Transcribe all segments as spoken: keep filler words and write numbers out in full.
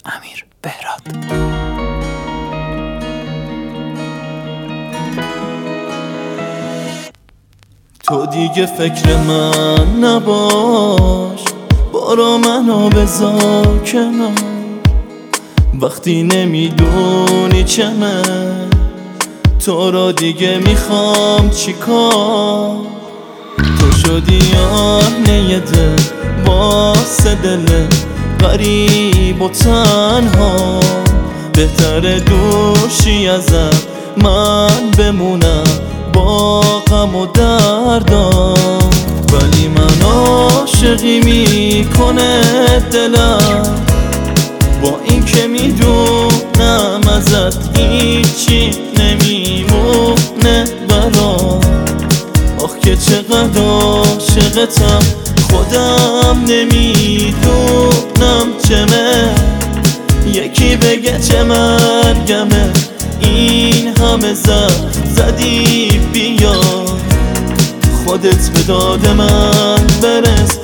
امیر بهراد. تو دیگه فکر من نباش، برو منو بذار کنار. وقتی نمیدونی چمه، تو رو دیگه میخوام چیکار؟ تو شدی آهنه دل واسه دل غریب و تنها. بهتره دوشی ازم من بمونم با غم و دردم، ولی من عاشقی میکنه دلم. با این که میدونم ازت هیچی نمیمونه برام. آخ که چقدر عاشقتم، خودم نمیدونم چمه. یکی بگه چه مرگمه، این همه زد زدی بیا، خودت به داد من برس.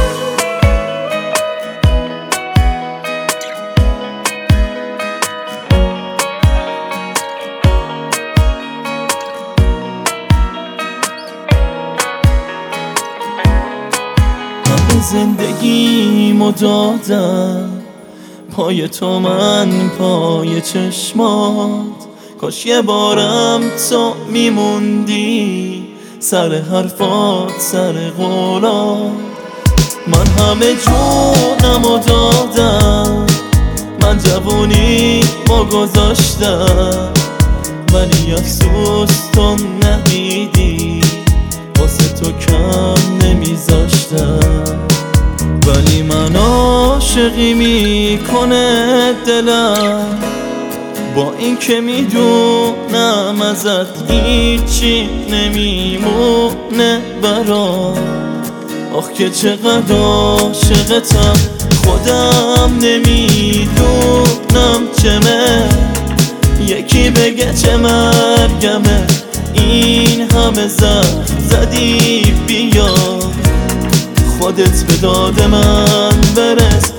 همه زندگیمو دادم پای تو، من پای چشمات. کاش یه بارم تو میموندی سر حرفات، سر قولات. من همه جونمو دادم، من جوونی ما گذاشتم، ولی افسوس تو ندیدی، واسه تو کم نمیذاشتم. ولی من عاشقی میکنه دلم، با این که میدونم ازت هیچی نمیمونه برام. آخ که چقدر عاشقتم، خودم نمیدونم چمه. یکی بگه چه مرگمه، این همه زد زدی بیا، خودت به داد من برس.